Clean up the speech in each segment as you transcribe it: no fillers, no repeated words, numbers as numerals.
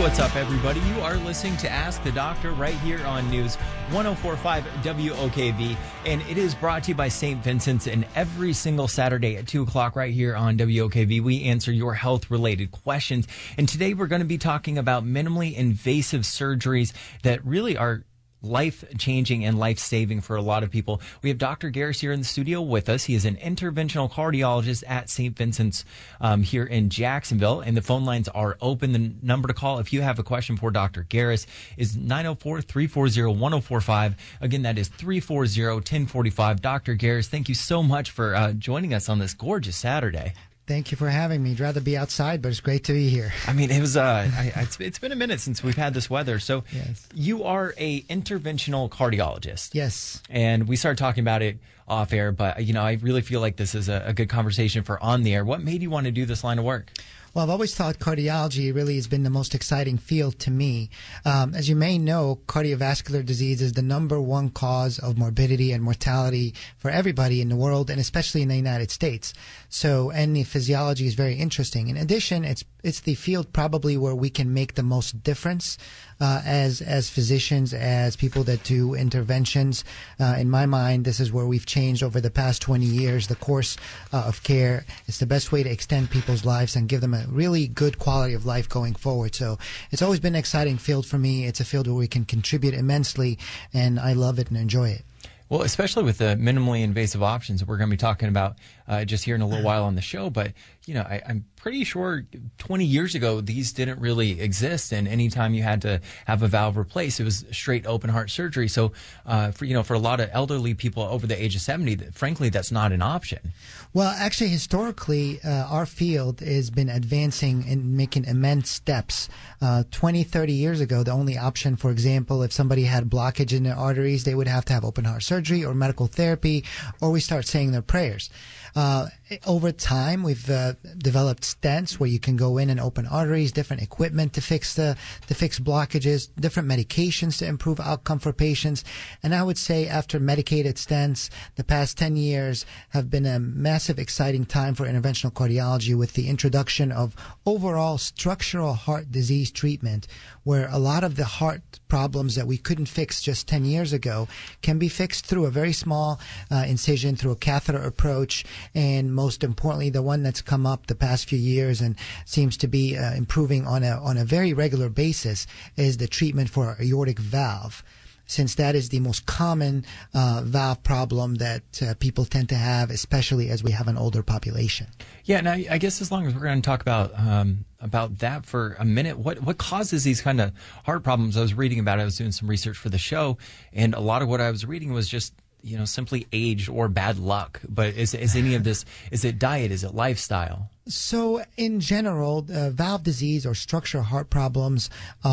what's up, everybody? You are listening to Ask the Doctor right here on News 104.5 WOKV, and it is brought to you by St. Vincent's. And every single Saturday at 2 o'clock right here on WOKV, we answer your health-related questions. And today we're going to be talking about minimally invasive surgeries that really are life-changing and life-saving for a lot of people. We have Dr. Garris here in the studio with us. He is an interventional cardiologist at St. Vincent's here in Jacksonville, and the phone lines are open. The number to call if you have a question for Dr. Garris is 904-340-1045. Again, that is 340-1045. Dr. Garris, thank you so much for joining us on this gorgeous Saturday. Thank you for having me. I'd rather be outside, but it's great to be here. I mean, it was it's been a minute since we've had this weather. So yes. You are a interventional cardiologist. Yes. And we started talking about it off air, but, I really feel like this is a good conversation for on the air. What made you want to do this line of work? Well, I've always thought cardiology really has been the most exciting field to me. As you may know, cardiovascular disease is the number one cause of morbidity and mortality for everybody in the world, and especially in the United States. And the physiology is very interesting. In addition, it's the field probably where we can make the most difference as physicians, as people that do interventions. In my mind, this is where we've changed over the past 20 years the course of care. It's the best way to extend people's lives and give them a really good quality of life going forward. So it's always been an exciting field for me. It's a field where we can contribute immensely, and I love it and enjoy it. Well, especially with the minimally invasive options that we're going to be talking about just here in a little while on the show. But, I'm pretty sure 20 years ago, these didn't really exist. And anytime you had to have a valve replaced, it was straight open heart surgery. So, for a lot of elderly people over the age of 70, frankly, that's not an option. Well, actually, historically, our field has been advancing and making immense steps. 20, 30 years ago, the only option, for example, if somebody had blockage in their arteries, they would have to have open heart surgery or medical therapy, or we start saying their prayers. Over time, we've developed stents where you can go in and open arteries, different equipment to fix blockages, different medications to improve outcome for patients. And I would say after medicated stents, the past 10 years have been a massive, exciting time for interventional cardiology with the introduction of overall structural heart disease treatment, where a lot of the heart problems that we couldn't fix just 10 years ago can be fixed through a very small incision, through a catheter approach. And most importantly, the one that's come up the past few years and seems to be improving on a very regular basis is the treatment for aortic valve, since that is the most common valve problem that people tend to have, especially as we have an older population. Yeah, and I guess as long as we're going to talk about that for a minute, what causes these kind of heart problems? I was reading about it. I was doing some research for the show, and a lot of what I was reading was just simply age or bad luck. But is any of this, is it diet? Is it lifestyle? So in general, valve disease or structural heart problems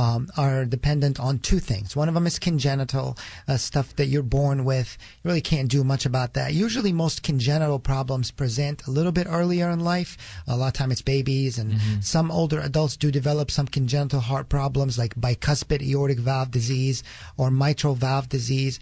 are dependent on two things. One of them is congenital, stuff that you're born with. You really can't do much about that. Usually most congenital problems present a little bit earlier in life. A lot of time it's babies, and some older adults do develop some congenital heart problems like bicuspid aortic valve disease or mitral valve disease.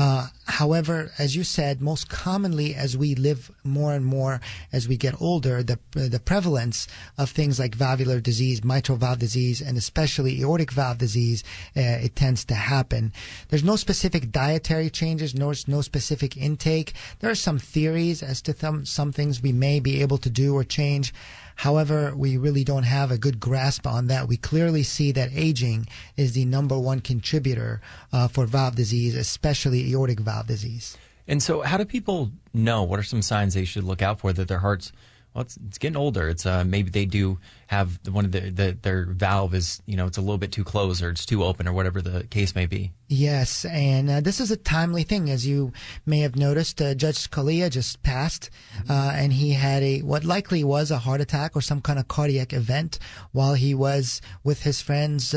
However, as you said, most commonly as we live more and more as we get older, the prevalence of things like valvular disease, mitral valve disease, and especially aortic valve disease, it tends to happen. There's no specific dietary changes, no specific intake. There are some theories as to some things we may be able to do or change. However, we really don't have a good grasp on that. We clearly see that aging is the number one contributor for valve disease, especially aortic valve disease. And so how do people know? What are some signs they should look out for that their heart's, well, it's getting older. It's maybe they do have their valve is, it's a little bit too closed or it's too open or whatever the case may be. Yes, and this is a timely thing. As you may have noticed, Judge Scalia just passed, and he had what likely was a heart attack or some kind of cardiac event while he was with his friends,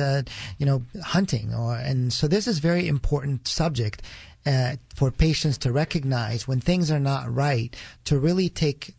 hunting. And so this is a very important subject. For patients to recognize when things are not right, to really take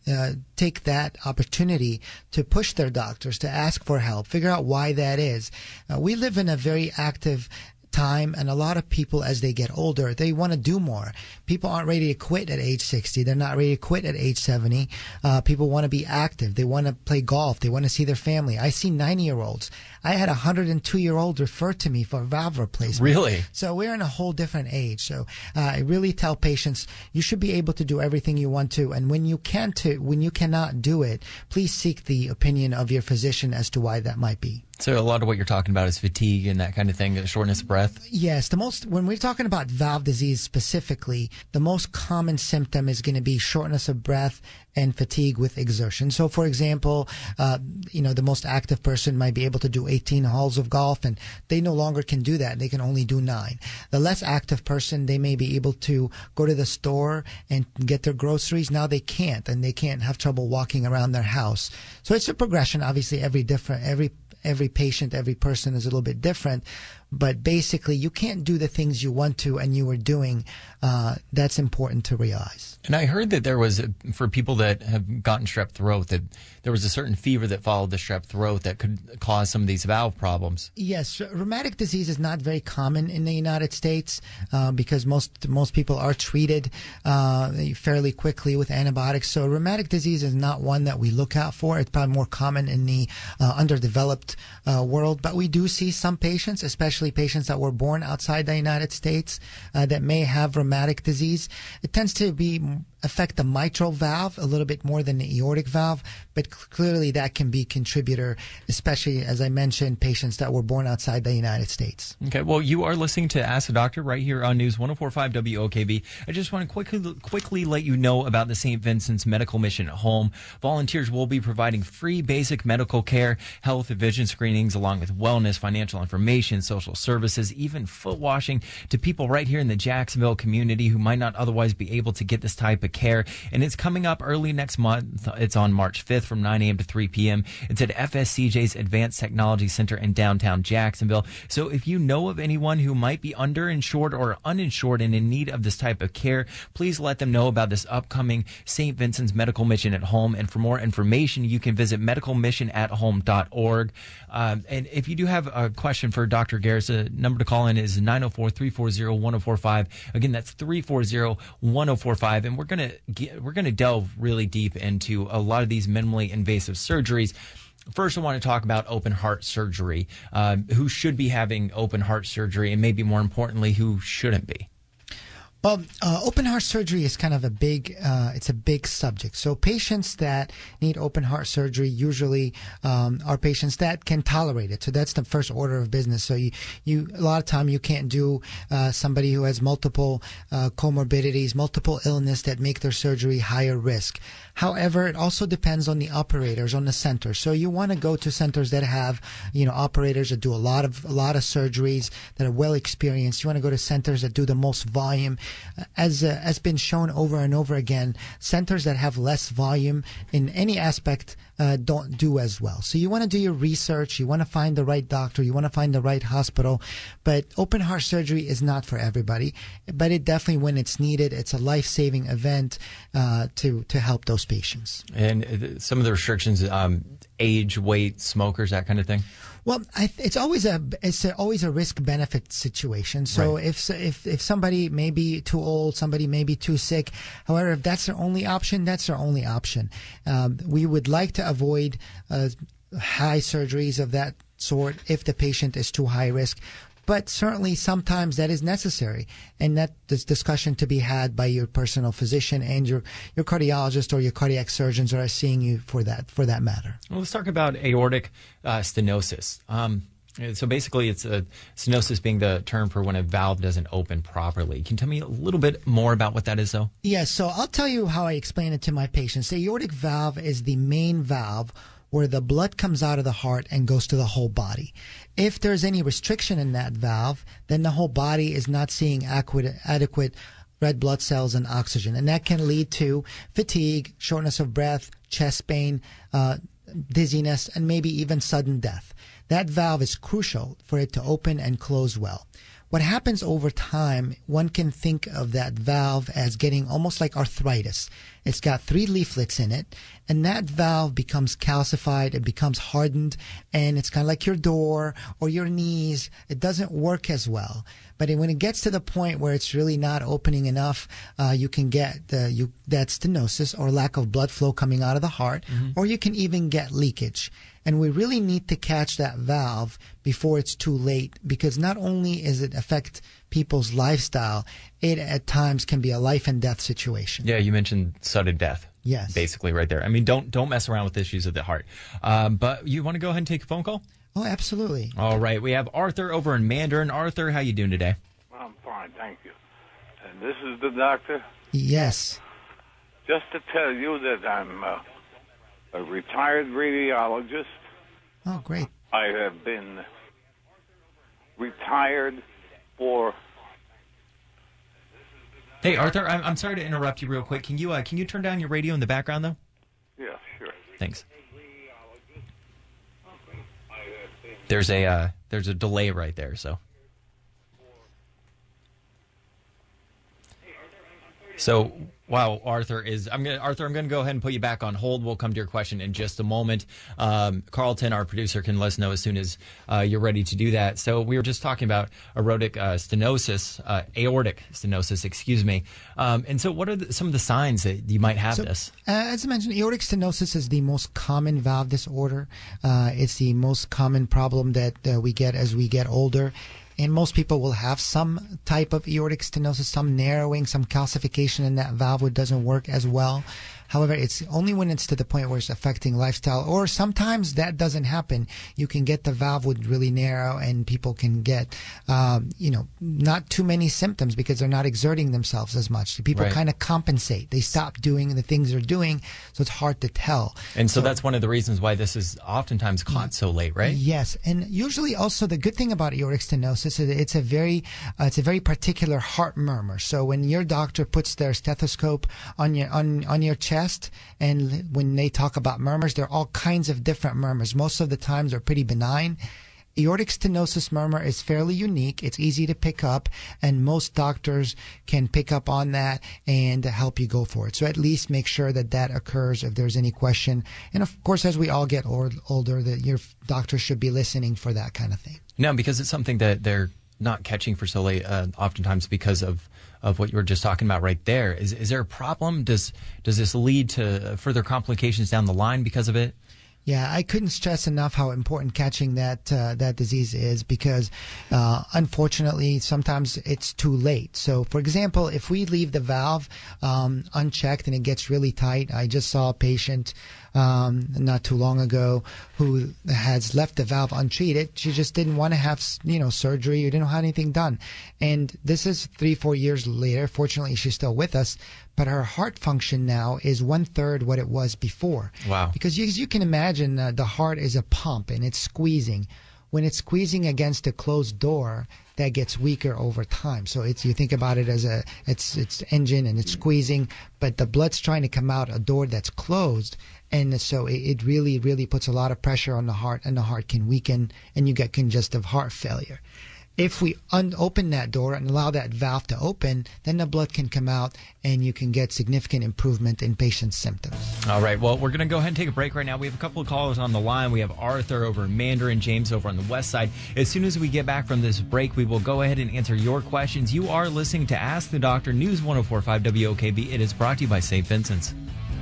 that opportunity to push their doctors, to ask for help, figure out why that is. We live in a very active time, and a lot of people, as they get older, they want to do more. People aren't ready to quit at age 60. They're not ready to quit at age 70. People want to be active. They want to play golf. They want to see their family. I see 90-year-olds I had a 102-year-old refer to me for valve replacement. Really? So we're in a whole different age. So I really tell patients you should be able to do everything you want to, and when you cannot do it, please seek the opinion of your physician as to why that might be. So a lot of what you're talking about is fatigue and that kind of thing, shortness of breath? Yes. When we're talking about valve disease specifically, the most common symptom is going to be shortness of breath and fatigue with exertion. So, for example, the most active person might be able to do 18 holes of golf, and they no longer can do that. They can only do 9. The less active person, they may be able to go to the store and get their groceries. Now they can't, and they can't have trouble walking around their house. So it's a progression. Obviously, every patient, every person is a little bit different, but basically you can't do the things you want to and you were doing. That's important to realize. And I heard that there was, for people that have gotten strep throat, that there was a certain fever that followed the strep throat that could cause some of these valve problems. Yes, rheumatic disease is not very common in the United States because most people are treated fairly quickly with antibiotics. So rheumatic disease is not one that we look out for. It's probably more common in the underdeveloped world. But we do see some patients, especially patients that were born outside the United States, that may have rheumatic disease. It tends to affect the mitral valve a little bit more than the aortic valve, but clearly that can be a contributor, especially, as I mentioned, patients that were born outside the United States. Okay, well, you are listening to Ask the Doctor right here on News 104.5 WOKV. I just want to quickly let you know about the St. Vincent's Medical Mission at Home. Volunteers will be providing free basic medical care, health and vision screenings, along with wellness, financial information, social services, even foot washing to people right here in the Jacksonville community who might not otherwise be able to get this type of care. And it's coming up early next month. It's on March 5th from 9 a.m. to 3 p.m. It's at FSCJ's Advanced Technology Center in downtown Jacksonville. So if you know of anyone who might be underinsured or uninsured and in need of this type of care, please let them know about this upcoming St. Vincent's Medical Mission at Home. And for more information, you can visit medicalmissionathome.org. And if you do have a question for Dr. Garris, the number to call in is 904-340-1045. Again, that's 340-1045. And we're going to delve really deep into a lot of these minimally invasive surgeries. First, I want to talk about open heart surgery. Who should be having open heart surgery, and maybe more importantly, who shouldn't be? Well, open heart surgery is kind of it's a big subject. So patients that need open heart surgery usually are patients that can tolerate it. So that's the first order of business. So you a lot of time you can't do somebody who has multiple comorbidities, multiple illness that make their surgery higher risk. However, it also depends on the operators, on the center. So you want to go to centers that have, operators that do a lot of surgeries, that are well experienced. You want to go to centers that do the most volume. As been shown over and over again, centers that have less volume in any aspect don't do as well. So you want to do your research. You want to find the right doctor. You want to find the right hospital. But open heart surgery is not for everybody. But it definitely, when it's needed, it's a life-saving event to help those patients. And some of the restrictions, age, weight, smokers, that kind of thing? Well, it's always a risk-benefit situation. So right. if somebody may be too old, somebody may be too sick. However, if that's their only option, that's their only option. We would like to avoid high surgeries of that sort if the patient is too high risk. But certainly sometimes that is necessary, and that is discussion to be had by your personal physician and your cardiologist or your cardiac surgeons that are seeing you for that matter. Well, let's talk about aortic stenosis. So basically, it's stenosis being the term for when a valve doesn't open properly. Can you tell me a little bit more about what that is, though? Yes. So I'll tell you how I explain it to my patients. The aortic valve is the main valve where the blood comes out of the heart and goes to the whole body. If there's any restriction in that valve, then the whole body is not seeing adequate red blood cells and oxygen. And that can lead to fatigue, shortness of breath, chest pain, dizziness, and maybe even sudden death. That valve is crucial for it to open and close well. What happens over time, one can think of that valve as getting almost like arthritis. It's got 3 leaflets in it, and that valve becomes calcified, it becomes hardened, and it's kind of like your door or your knees. It doesn't work as well. But when it gets to the point where it's really not opening enough, you can get that stenosis or lack of blood flow coming out of the heart, or you can even get leakage. And we really need to catch that valve before it's too late, because not only is it affect people's lifestyle, it at times can be a life and death situation. Yeah, you mentioned sudden death. Yes. Basically right there. I mean, don't mess around with issues of the heart. But you want to go ahead and take a phone call? Oh, absolutely. All right. We have Arthur over in Mandarin. Arthur, how you doing today? I'm fine, thank you. And this is the doctor? Yes. Just to tell you that I'm a retired radiologist. Oh, great. I have been retired for... Hey, Arthur, I'm sorry to interrupt you real quick. Can you turn down your radio in the background, though? Yeah, sure. Thanks. There's a delay right there, so. So, wow, Arthur, I'm going to go ahead and put you back on hold. We'll come to your question in just a moment. Carlton, our producer, can let us know as soon as you're ready to do that. So we were just talking about aortic stenosis, excuse me. And so what are some of the signs that you might have this? As I mentioned, aortic stenosis is the most common valve disorder. It's the most common problem that we get as we get older. And most people will have some type of aortic stenosis, some narrowing, some calcification in that valve which doesn't work as well. However, it's only when it's to the point where it's affecting lifestyle, or sometimes that doesn't happen. You can get the valve would really narrow, and people can get, not too many symptoms because they're not exerting themselves as much. People kind of compensate. They stop doing the things they're doing, so it's hard to tell. And so that's one of the reasons why this is oftentimes caught so late, right? Yes, and usually also the good thing about aortic stenosis is it's a very particular heart murmur. So when your doctor puts their stethoscope on your chest, and when they talk about murmurs, there are all kinds of different murmurs. Most of the times they're pretty benign. Aortic stenosis murmur is fairly unique. It's easy to pick up, and most doctors can pick up on that and help you go for it. So at least make sure that occurs if there's any question. And of course, as we all get older, that your doctor should be listening for that kind of thing. No, because it's something that they're not catching for so late, oftentimes because of what you were just talking about right there. Is there a problem? Does this lead to further complications down the line because of it? Yeah, I couldn't stress enough how important catching that disease is, because unfortunately sometimes it's too late. So, for example, if we leave the valve unchecked and it gets really tight, I just saw a patient not too long ago who has left the valve untreated. She just didn't want to have surgery or didn't have anything done. And this is 3-4 years later. Fortunately, she's still with us. But her heart function now is 1/3 what it was before. Wow. Because you can imagine the heart is a pump and it's squeezing. When it's squeezing against a closed door, that gets weaker over time. So you think about it as it's engine and it's squeezing, but the blood's trying to come out a door that's closed. And so it really, really puts a lot of pressure on the heart, and the heart can weaken, and you get congestive heart failure. If we open that door and allow that valve to open, then the blood can come out and you can get significant improvement in patients' symptoms. All right. Well, we're going to go ahead and take a break right now. We have a couple of callers on the line. We have Arthur over in Mandarin, James over on the west side. As soon as we get back from this break, we will go ahead and answer your questions. You are listening to Ask the Doctor, News 104.5 WOKV. It is brought to you by St. Vincent's.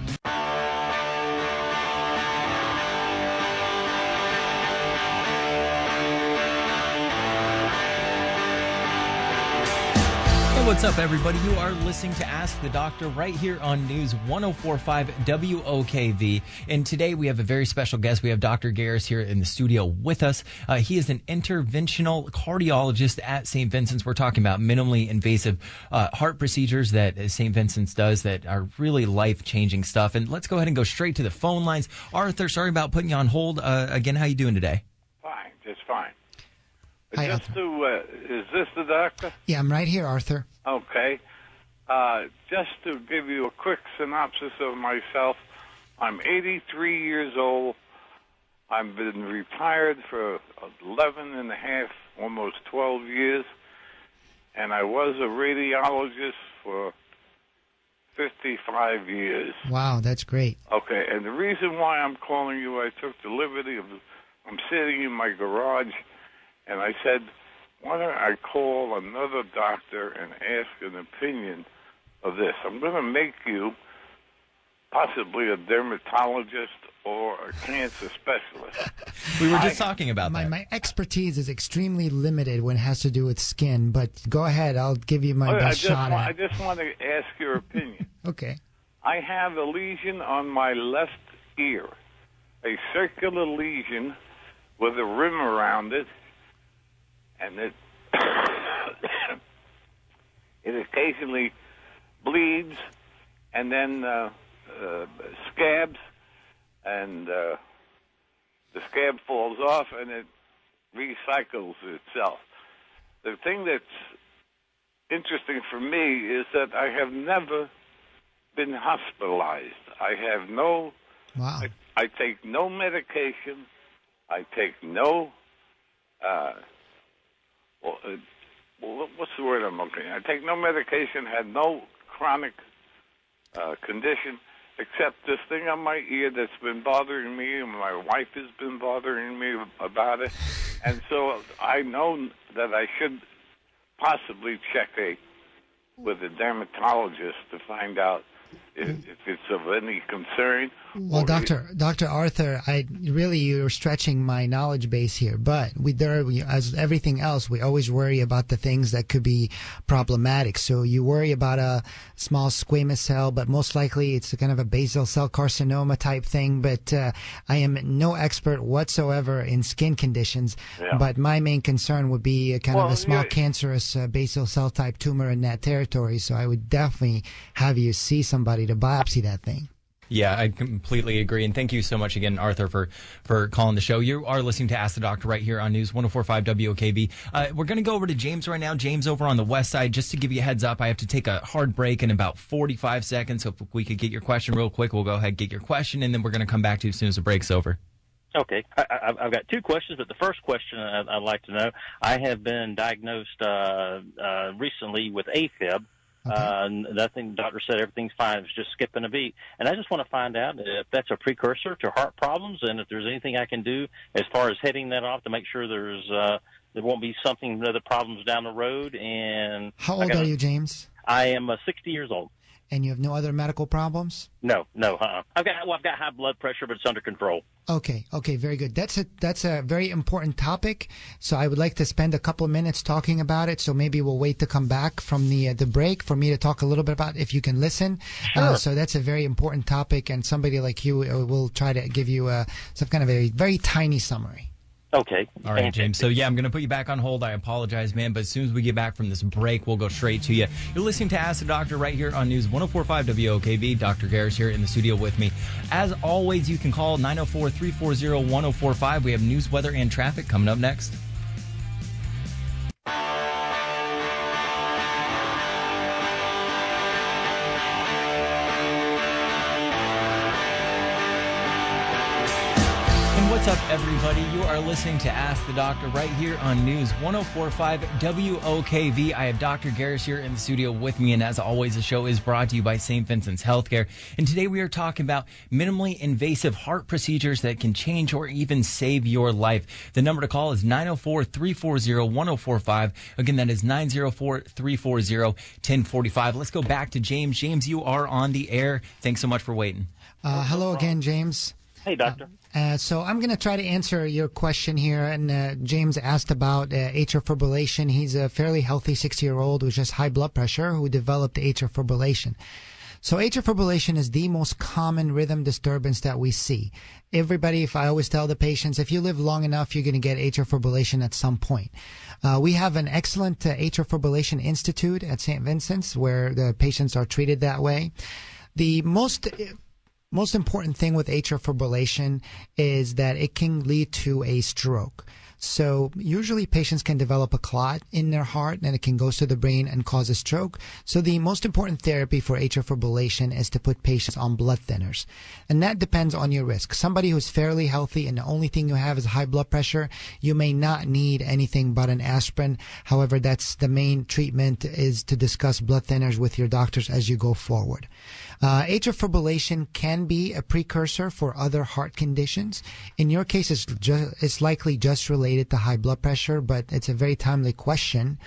What's up, everybody? You are listening to Ask the Doctor right here on News 104.5 WOKV. And today we have a very special guest. We have Dr. Garris here in the studio with us. He is an interventional cardiologist at St. Vincent's. We're talking about minimally invasive heart procedures that St. Vincent's does that are really life-changing stuff. And let's go ahead and go straight to the phone lines. Arthur, sorry about putting you on hold. Again, how you doing today? Fine, just fine. Hi, Just Arthur. is this the doctor? Yeah, I'm right here, Arthur. Okay. Just to give you a quick synopsis of myself, I'm 83 years old. I've been retired for 11 and a half, almost 12 years, and I was a radiologist for 55 years. Wow, that's great. Okay, and the reason why I'm calling you, I took the liberty of, I'm sitting in my garage, and I said, why don't I call another doctor and ask an opinion of this? I'm going to make you possibly a dermatologist or a cancer specialist. We were just talking about that. My expertise is extremely limited when it has to do with skin, but go ahead. I'll give you my best shot at I it. just want to ask your opinion. Okay. I have a lesion on my left ear, a circular lesion with a rim around it, and it it occasionally bleeds, and then scabs, and the scab falls off, and it recycles itself. The thing that's interesting for me is that I have never been hospitalized. I have no. Wow. I take no medication. I take no. What's the word I'm looking at? I take no medication. Had no chronic condition except this thing on my ear that's been bothering me, and my wife has been bothering me about it. And so I know that I should possibly check with a dermatologist to find out if it's of any concern. Well, Dr. Arthur, you're stretching my knowledge base here, but as everything else, we always worry about the things that could be problematic. So you worry about a small squamous cell, but most likely it's kind of a basal cell carcinoma type thing. But I am no expert whatsoever in skin conditions. Yeah. But my main concern would be a kind of a small cancerous basal cell type tumor in that territory. So I would definitely have you see somebody to biopsy that thing. Yeah, I completely agree. And thank you so much again, Arthur, for calling the show. You are listening to Ask the Doctor right here on News 104.5 WOKV. We're going to go over to James right now. James over on the west side. Just to give you a heads up, I have to take a hard break in about 45 seconds. So if we could get your question real quick, we'll go ahead and get your question, and then we're going to come back to you as soon as the break's over. Okay. I've got two questions, but the first question I'd like to know, I have been diagnosed recently with AFib. Nothing. The doctor said everything's fine. It's just skipping a beat. And I just want to find out if that's a precursor to heart problems, and if there's anything I can do as far as heading that off to make sure there won't be other problems down the road. And how old are you, James? I am 60 years old. And you have no other medical problems? No. I've got high blood pressure, but it's under control. Okay, very good. That's a very important topic. So I would like to spend a couple of minutes talking about it. So maybe we'll wait to come back from the break for me to talk a little bit about if you can listen. Sure. So that's a very important topic, and somebody like you will try to give you some kind of a very tiny summary. Okay. All right, James. So, I'm going to put you back on hold. I apologize, man. But as soon as we get back from this break, we'll go straight to you. You're listening to Ask the Doctor right here on News 104.5 WOKV. Dr. Garris here in the studio with me. As always, you can call 904-340-1045. We have news, weather, and traffic coming up next. What's up, everybody? You are listening to Ask the Doctor right here on News 104.5 WOKV. I have Dr. Garris here in the studio with me, and as always, the show is brought to you by St. Vincent's Healthcare. And today we are talking about minimally invasive heart procedures that can change or even save your life. The number to call is 904-340-1045. Again, that is 904-340-1045. Let's go back to James. James, you are on the air. Thanks so much for waiting. Hello again, James. Hey, doctor. So I'm going to try to answer your question here. And James asked about atrial fibrillation. He's a fairly healthy 60-year-old with just high blood pressure who developed atrial fibrillation. So atrial fibrillation is the most common rhythm disturbance that we see. If I always tell the patients, if you live long enough, you're going to get atrial fibrillation at some point. We have an excellent atrial fibrillation institute at St. Vincent's where the patients are treated that way. The most important thing with atrial fibrillation is that it can lead to a stroke. So usually patients can develop a clot in their heart and it can go to the brain and cause a stroke. So the most important therapy for atrial fibrillation is to put patients on blood thinners. And that depends on your risk. Somebody who's fairly healthy and the only thing you have is high blood pressure, you may not need anything but an aspirin. However, that's the main treatment is to discuss blood thinners with your doctors as you go forward. Atrial fibrillation can be a precursor for other heart conditions. In your case, it's likely just related to high blood pressure, but it's a very timely question.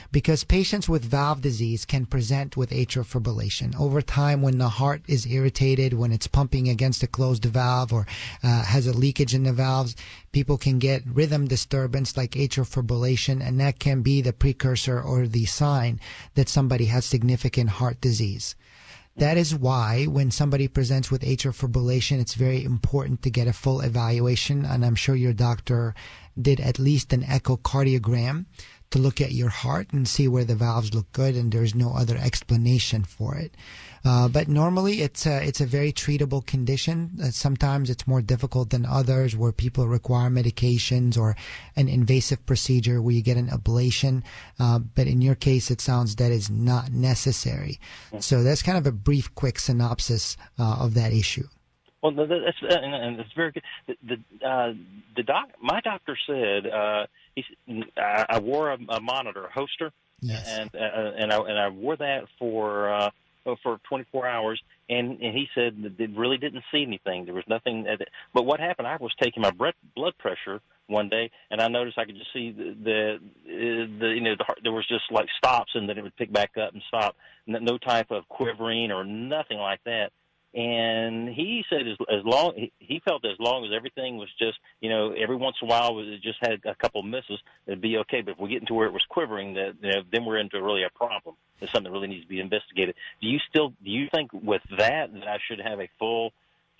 because patients with valve disease can present with atrial fibrillation. Over time, when the heart is irritated, when it's pumping against a closed valve or has a leakage in the valves, people can get rhythm disturbance like atrial fibrillation, and that can be the precursor or the sign that somebody has significant heart disease. That is why when somebody presents with atrial fibrillation, it's very important to get a full evaluation, and I'm sure your doctor did at least an echocardiogram to look at your heart and see where the valves look good, and there's no other explanation for it. But normally it's a very treatable condition. Sometimes it's more difficult than others where people require medications or an invasive procedure where you get an ablation. But in your case, it sounds that is not necessary. So that's kind of a brief, quick synopsis of that issue. Well, that's very good. My doctor said I wore a monitor, a Holster, yes, and I wore that for 24 hours, and he said that it really didn't see anything. There was nothing. But what happened? I was taking my blood pressure one day, and I noticed I could just see the heart, there was just like stops, and then it would pick back up and stop. No type of quivering or nothing like that. And he said he felt as long as everything was just, every once in a while it just had a couple of misses, it'd be okay. But if we get into where it was quivering, then we're into really a problem. It's something that really needs to be investigated. Do you think with that I should have a full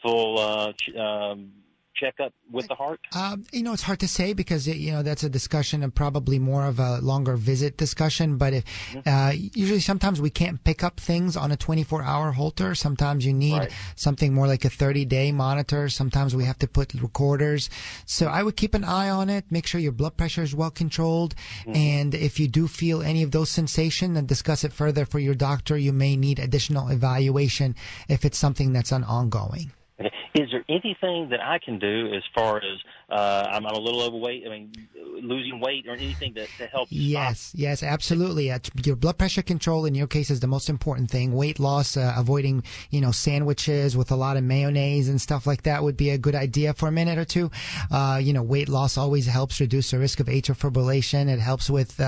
checkup with the heart? It's hard to say because that's a discussion and probably more of a longer visit discussion. But usually sometimes we can't pick up things on a 24-hour Holter. Sometimes you need something more like a 30-day monitor. Sometimes we have to put recorders. So I would keep an eye on it. Make sure your blood pressure is well controlled. And if you do feel any of those sensations, then discuss it further for your doctor. You may need additional evaluation if it's something that's ongoing. Is there anything that I can do as far as I'm a little overweight? I mean, losing weight or anything to help? Yes, absolutely. Your blood pressure control in your case is the most important thing. Weight loss, avoiding sandwiches with a lot of mayonnaise and stuff like that would be a good idea for a minute or two. Weight loss always helps reduce the risk of atrial fibrillation. It helps with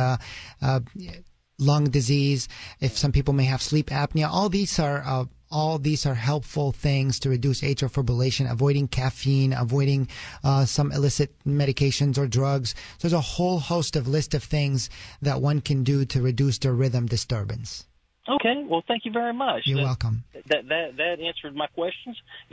lung disease. If some people may have sleep apnea, all these are helpful things to reduce atrial fibrillation, avoiding caffeine, avoiding some illicit medications or drugs. So there's a whole host of list of things that one can do to reduce their rhythm disturbance. Okay, well, thank you very much. You're welcome. That answered my questions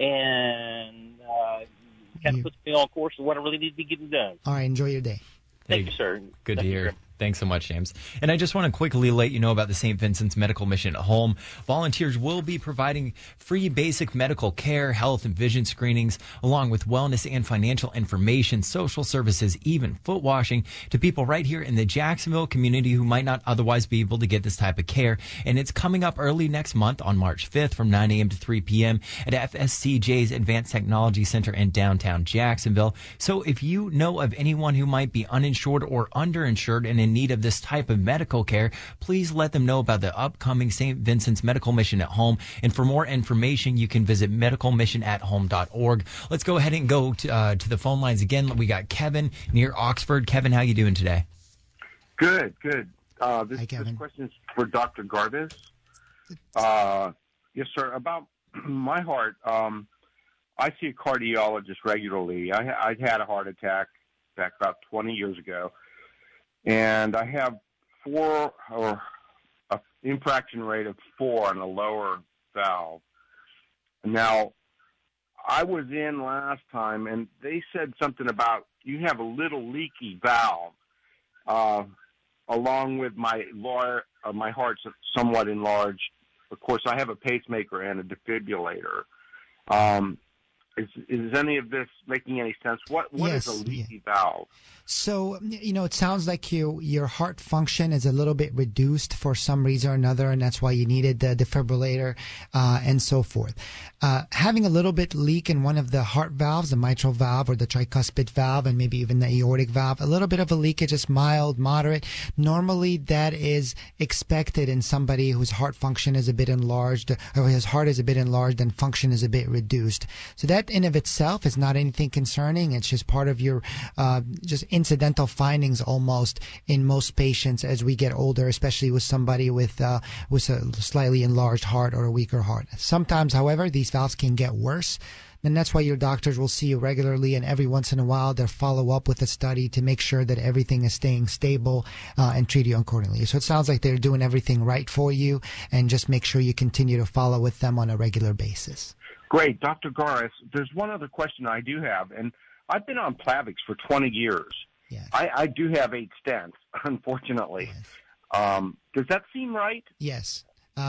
and kind of puts me on course of what I really need to be getting done. All right, enjoy your day. Thank you, sir. Good to hear. Thanks so much, James. And I just want to quickly let you know about the St. Vincent's Medical Mission at Home. Volunteers will be providing free basic medical care, health and vision screenings, along with wellness and financial information, social services, even foot washing to people right here in the Jacksonville community who might not otherwise be able to get this type of care. And it's coming up early next month on March 5th from 9 a.m. to 3 p.m. at FSCJ's Advanced Technology Center in downtown Jacksonville. So if you know of anyone who might be uninsured or underinsured and in need of this type of medical care, please let them know about the upcoming St. Vincent's Medical Mission at Home. And for more information, you can visit medicalmissionathome.org. Let's go ahead and go to the phone lines again. We got Kevin near Oxford. Kevin, how you doing today? Good. Hi, This Kevin. question is for Dr. Garbus. Yes, sir. About my heart, I see a cardiologist regularly. I had a heart attack back about 20 years ago. And I have an infraction rate of 4 on the lower valve. Now, I was in last time, and they said something about you have a little leaky valve, along with my heart's somewhat enlarged. Of course, I have a pacemaker and a defibrillator. Is any of this making any sense? What is a leaky valve? So, it sounds like your heart function is a little bit reduced for some reason or another, and that's why you needed the defibrillator and so forth. Having a little bit leak in one of the heart valves, the mitral valve or the tricuspid valve, and maybe even the aortic valve, a little bit of a leakage is mild, moderate. Normally, that is expected in somebody whose heart function is a bit enlarged, or his heart is a bit enlarged and function is a bit reduced. So that That in of itself is not anything concerning. It's just part of your just incidental findings almost in most patients as we get older, especially with somebody with a slightly enlarged heart or a weaker heart. Sometimes, however, these valves can get worse. And that's why your doctors will see you regularly, and every once in a while they'll follow up with a study to make sure that everything is staying stable and treat you accordingly. So it sounds like they're doing everything right for you, and just make sure you continue to follow with them on a regular basis. Great. Dr. Garis, there's one other question I do have, and I've been on Plavix for 20 years. Yes. I do have 8 stents, unfortunately. Yes. Does that seem right? Yes.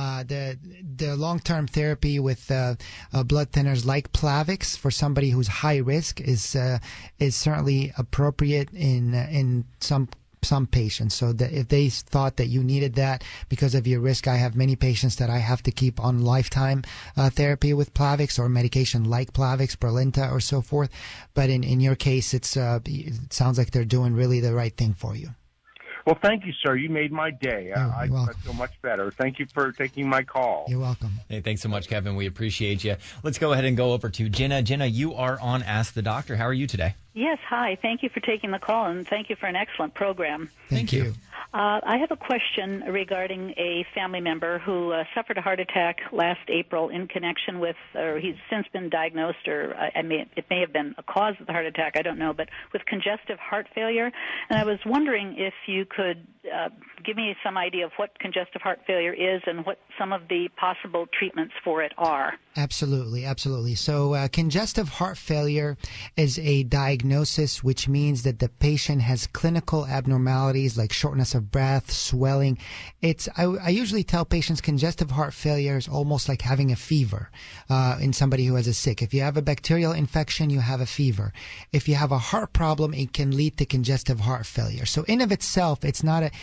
The long-term therapy with blood thinners like Plavix for somebody who's high risk is certainly appropriate in some patients. So that if they thought that you needed that because of your risk, I have many patients that I have to keep on lifetime therapy with Plavix or medication like Plavix, Brilinta, or so forth. But in your case, it sounds like they're doing really the right thing for you. Well, thank you, sir. You made my day. I feel much better. Thank you for taking my call. You're welcome. Hey, thanks so much, Kevin. We appreciate you. Let's go ahead and go over to Jenna. Jenna, you are on Ask the Doctor. How are you today? Yes, hi. Thank you for taking the call, and thank you for an excellent program. Thank you. I have a question regarding a family member who suffered a heart attack last April in connection with, or he's since been diagnosed, or it may have been a cause of the heart attack, I don't know, but with congestive heart failure. And I was wondering if you could give me some idea of what congestive heart failure is and what some of the possible treatments for it are. Absolutely, absolutely. So congestive heart failure is a diagnosis which means that the patient has clinical abnormalities like shortness of breath, swelling. I usually tell patients congestive heart failure is almost like having a fever in somebody who has a sick. If you have a bacterial infection, you have a fever. If you have a heart problem, it can lead to congestive heart failure. So in of itself, it's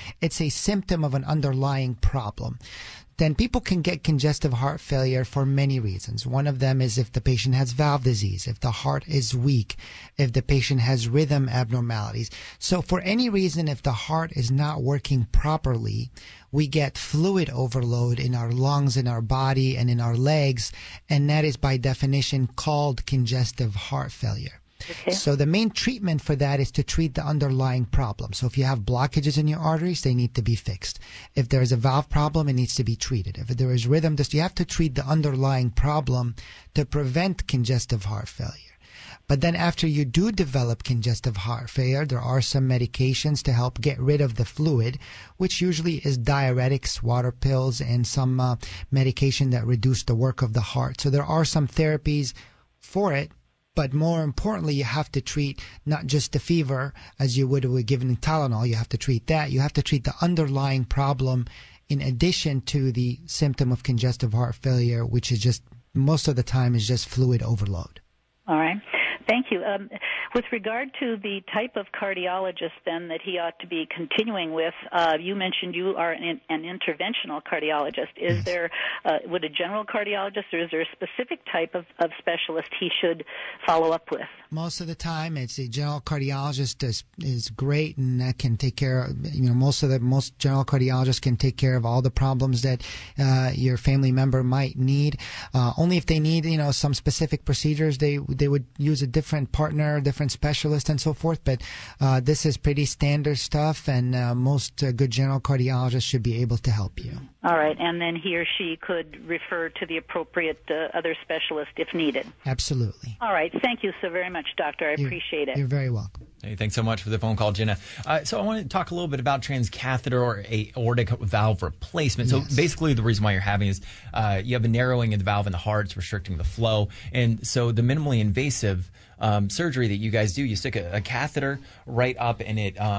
a symptom of an underlying problem. Then people can get congestive heart failure for many reasons. One of them is if the patient has valve disease, if the heart is weak, if the patient has rhythm abnormalities. So for any reason, if the heart is not working properly, we get fluid overload in our lungs, in our body, and in our legs, and that is by definition called congestive heart failure. Okay. So the main treatment for that is to treat the underlying problem. So if you have blockages in your arteries, they need to be fixed. If there is a valve problem, it needs to be treated. If there is rhythm, you have to treat the underlying problem to prevent congestive heart failure. But then after you do develop congestive heart failure, there are some medications to help get rid of the fluid, which usually is diuretics, water pills, and some medication that reduce the work of the heart. So there are some therapies for it. But more importantly, you have to treat not just the fever as you would with giving Tylenol. You have to treat that. You have to treat the underlying problem in addition to the symptom of congestive heart failure, which is just most of the time is just fluid overload. All right. Thank you. With regard to the type of cardiologist, then, that he ought to be continuing with, you mentioned you are an interventional cardiologist. Is Yes. there, would a general cardiologist, or is there a specific type of specialist he should follow up with? Most of the time, it's a general cardiologist is great, and that can take care of, most general cardiologists can take care of all the problems that your family member might need. Only if they need, some specific procedures, they would use a different partner, different specialist, and so forth. But this is pretty standard stuff, and most good general cardiologists should be able to help you. All right, and then he or she could refer to the appropriate other specialist if needed. Absolutely. All right, thank you so very much, Doctor. I appreciate it. You're very welcome. Hey, thanks so much for the phone call, Jenna. So I want to talk a little bit about transcatheter or aortic valve replacement. So basically the reason why you're having is you have a narrowing of the valve in the heart. It's restricting the flow. And so the minimally invasive surgery that you guys do, you stick a catheter right up, and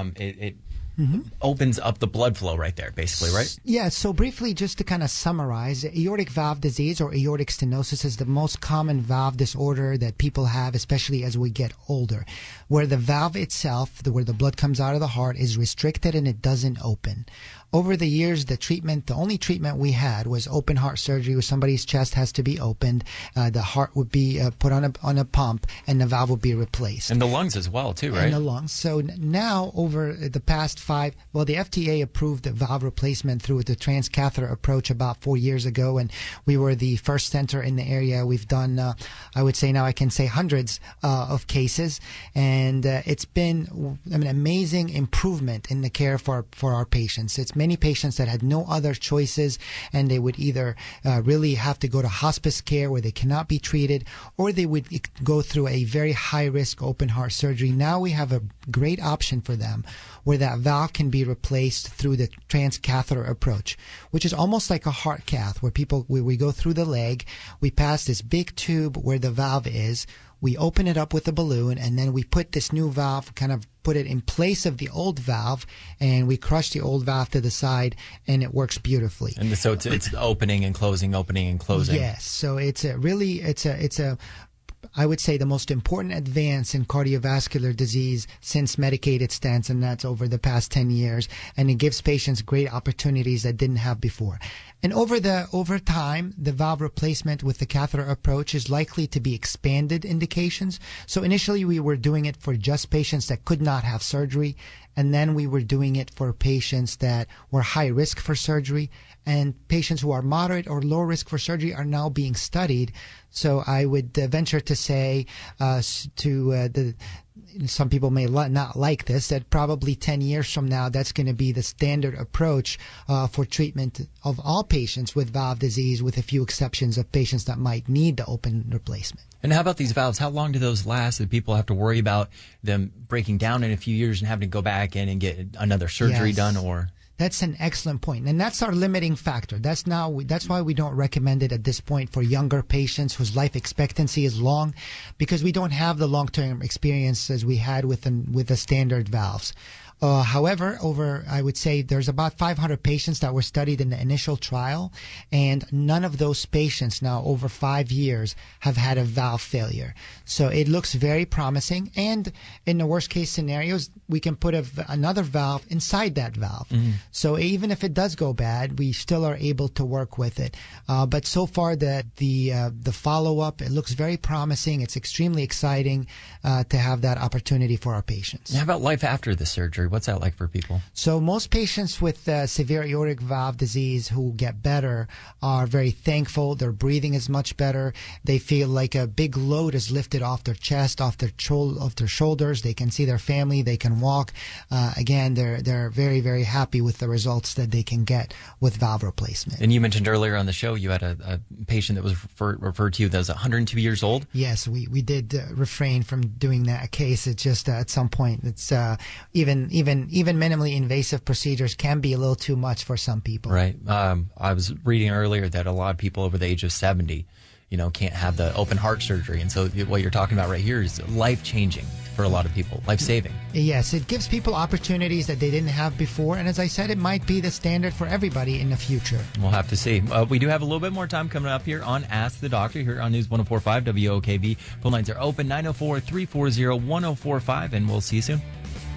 it opens up the blood flow right there, basically, right? Yeah, so briefly, just to kind of summarize, aortic valve disease or aortic stenosis is the most common valve disorder that people have, especially as we get older, where the valve itself, where the blood comes out of the heart, is restricted and it doesn't open. Over the years, the only treatment we had was open heart surgery, where somebody's chest has to be opened, the heart would be put on a pump, and the valve would be replaced. And the lungs as well, too, right? And the lungs. So now, over the past the FDA approved the valve replacement through the transcatheter approach about 4 years ago, and we were the first center in the area. We've done, I would say now I can say hundreds of cases, and it's been an amazing improvement in the care for our patients. It's many patients that had no other choices, and they would either really have to go to hospice care where they cannot be treated, or they would go through a very high-risk open heart surgery. Now we have a great option for them where that valve can be replaced through the transcatheter approach, which is almost like a heart cath, where we go through the leg, we pass this big tube where the valve is, we open it up with a balloon, and then we put this new valve, kind of put it in place of the old valve, and we crush the old valve to the side, and it works beautifully. And so it's opening and closing, opening and closing. Yes. So it's I would say the most important advance in cardiovascular disease since medicated stents, and that's over the past 10 years. And it gives patients great opportunities that didn't have before. And over time, the valve replacement with the catheter approach is likely to be expanded indications. So initially we were doing it for just patients that could not have surgery, and then we were doing it for patients that were high risk for surgery, and patients who are moderate or low risk for surgery are now being studied. So I would venture to say some people may not like this, that probably 10 years from now, that's going to be the standard approach for treatment of all patients with valve disease, with a few exceptions of patients that might need the open replacement. And how about these valves? How long do those last? Do people have to worry about them breaking down in a few years and having to go back in and get another surgery done? Or that's an excellent point, and that's our limiting factor. That's why we don't recommend it at this point for younger patients whose life expectancy is long, because we don't have the long-term experience as we had with the standard valves. However, I would say there's about 500 patients that were studied in the initial trial, and none of those patients now over 5 years have had a valve failure. So it looks very promising, and in the worst case scenarios, we can put another valve inside that valve. Mm-hmm. So even if it does go bad, we still are able to work with it. But so far, the follow-up, it looks very promising. It's extremely exciting to have that opportunity for our patients. How about life after the surgery? What's that like for people? So most patients with severe aortic valve disease who get better are very thankful. Their breathing is much better. They feel like a big load is lifted off their chest, off their shoulders. They can see their family. They can walk. Again, they're very, very happy with the results that they can get with valve replacement. And you mentioned earlier on the show you had a patient that was referred to you that was 102 years old. Yes, we did refrain from doing that case. It's just at some point it's even minimally invasive procedures can be a little too much for some people. Right. I was reading earlier that a lot of people over the age of 70, can't have the open heart surgery. And so what you're talking about right here is life-changing for a lot of people, life-saving. Yes, it gives people opportunities that they didn't have before. And as I said, it might be the standard for everybody in the future. We'll have to see. We do have a little bit more time coming up here on Ask the Doctor here on News 104.5 WOKV. Phone lines are open, 904-340-1045, and we'll see you soon.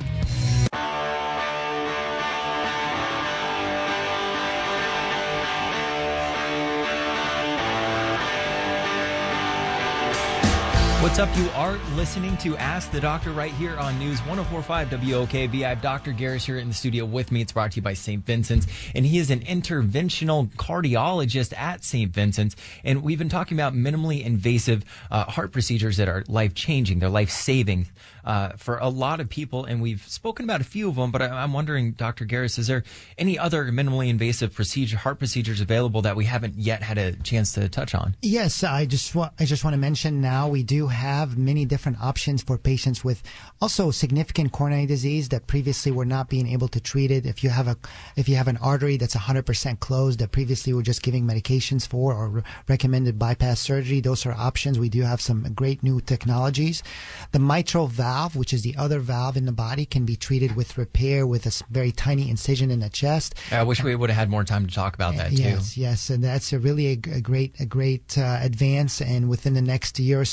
What's up? You are listening to Ask the Doctor right here on News 104.5 WOKV. I have Dr. Garris here in the studio with me. It's brought to you by St. Vincent's, and he is an interventional cardiologist at St. Vincent's. And we've been talking about minimally invasive heart procedures that are life-changing. They're life-saving for a lot of people, and we've spoken about a few of them, but I'm wondering, Dr. Garris, is there any other minimally invasive heart procedures available that we haven't yet had a chance to touch on? Yes, I just want to mention now we do have many different options for patients with also significant coronary disease that previously were not being able to treat it. If you have an artery that's 100% closed that previously we're just giving medications for or recommended bypass surgery, those are options. We do have some great new technologies. The mitral valve, which is the other valve in the body, can be treated with repair with a very tiny incision in the chest. I wish we would have had more time to talk about that too. Yes, and that's a great advance. And within the next year or so, we'll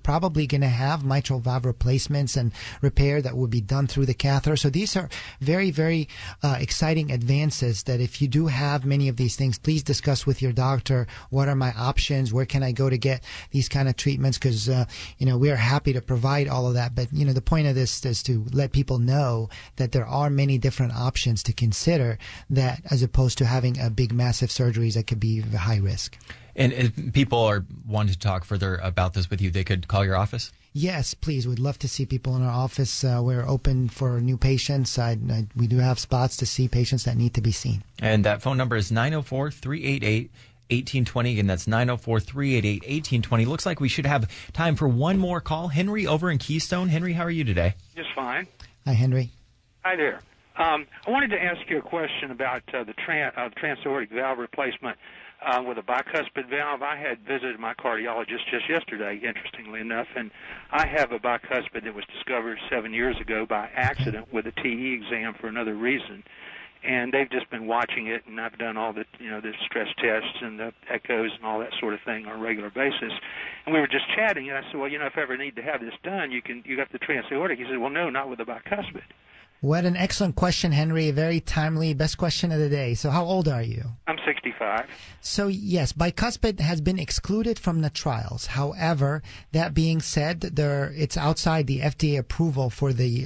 probably going to have mitral valve replacements and repair that will be done through the catheter. So these are very, very exciting advances that if you do have many of these things, please discuss with your doctor. What are my options? Where can I go to get these kind of treatments? Because, we are happy to provide all of that. But, the point of this is to let people know that there are many different options to consider, that as opposed to having a big, massive surgeries that could be high risk. And if people are wanting to talk further about this with you, they could call your office? Yes, please. We'd love to see people in our office. We're open for new patients. We do have spots to see patients that need to be seen. And that phone number is 904-388-1820. And that's 904-388-1820. Looks like we should have time for one more call. Henry over in Keystone. Henry, how are you today? Just fine. Hi, Henry. Hi there. I wanted to ask you a question about the transaortic valve replacement with a bicuspid valve. I had visited my cardiologist just yesterday, interestingly enough, and I have a bicuspid that was discovered 7 years ago by accident with a TE exam for another reason. And they've just been watching it, and I've done all the stress tests and the echoes and all that sort of thing on a regular basis. And we were just chatting, and I said, well, if I ever need to have this done, you got the transaortic. He said, well, no, not with the bicuspid. What an excellent question, Henry. Very timely. Best question of the day. So how old are you? I'm 65. So, yes, bicuspid has been excluded from the trials. However, that being said, it's outside the FDA approval for the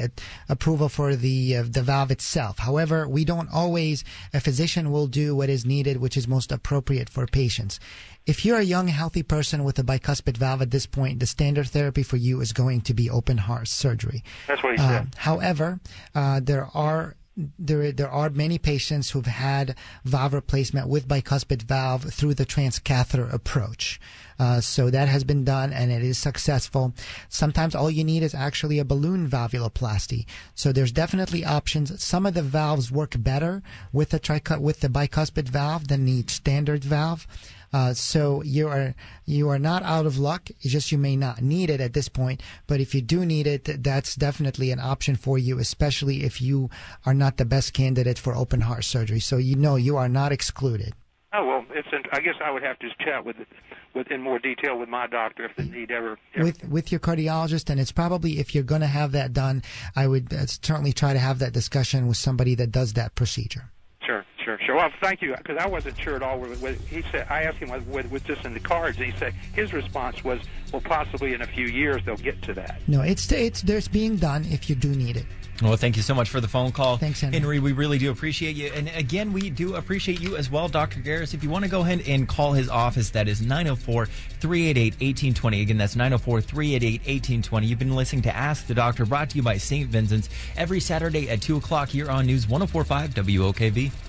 valve itself. However, we don't always, a physician will do what is needed, which is most appropriate for patients. If you're a young, healthy person with a bicuspid valve at this point, the standard therapy for you is going to be open heart surgery. That's what he said. However, there are many patients who've had valve replacement with bicuspid valve through the transcatheter approach. So that has been done, and it is successful. Sometimes all you need is actually a balloon valvuloplasty. So there's definitely options. Some of the valves work better with the bicuspid valve than the standard valve. So you are not out of luck. It's just you may not need it at this point. But if you do need it, that's definitely an option for you, especially if you are not the best candidate for open heart surgery. So you are not excluded. Oh, well, I guess I would have to chat with in more detail with my doctor if the need ever. With your cardiologist, and it's probably, if you're going to have that done, I would certainly try to have that discussion with somebody that does that procedure. Sure. Well, thank you, because I wasn't sure at all. He said, I asked him with this in the cards, and he said his response was, well, possibly in a few years they'll get to that. No, there's being done if you do need it. Well, thank you so much for the phone call. Thanks, Henry. Henry, we really do appreciate you. And again, we do appreciate you as well, Dr. Garris. If you want to go ahead and call his office, that is 904-388-1820. Again, that's 904-388-1820. You've been listening to Ask the Doctor, brought to you by St. Vincent's, every Saturday at 2 o'clock here on News 104.5 WOKV.